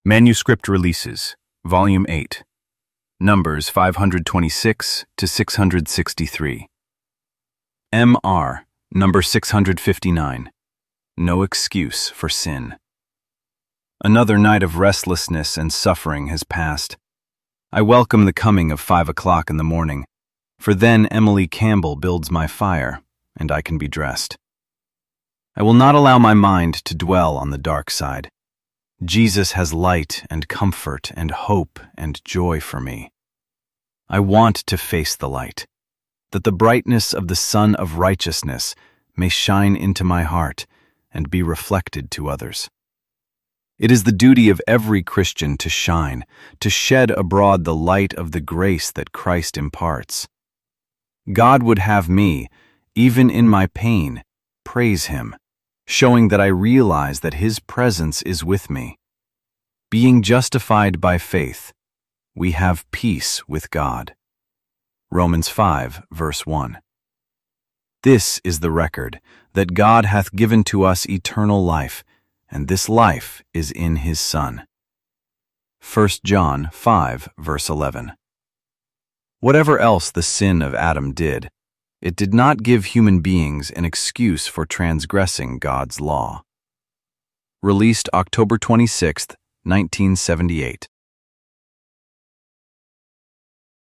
Manuscript Releases, Volume 8, Numbers 526 to 663. M.R., Number 659, No Excuse for Sin. Another night of restlessness and suffering has passed. I welcome the coming of 5 o'clock in the morning, for then Emily Campbell builds my fire, and I can be dressed. I will not allow my mind to dwell on the dark side. Jesus has light and comfort and hope and joy for me. I want to face the light, that the brightness of the Sun of Righteousness may shine into my heart and be reflected to others. It is the duty of every Christian to shine, to shed abroad the light of the grace that Christ imparts. God would have me, even in my pain, praise Him, showing that I realize that His presence is with me. Being justified by faith, we have peace with God. Romans 5, verse 1. This is the record, that God hath given to us eternal life, and this life is in His Son. 1 John 5, verse 11. Whatever else the sin of Adam did, it did not give human beings an excuse for transgressing God's law. Released October 26, 1978.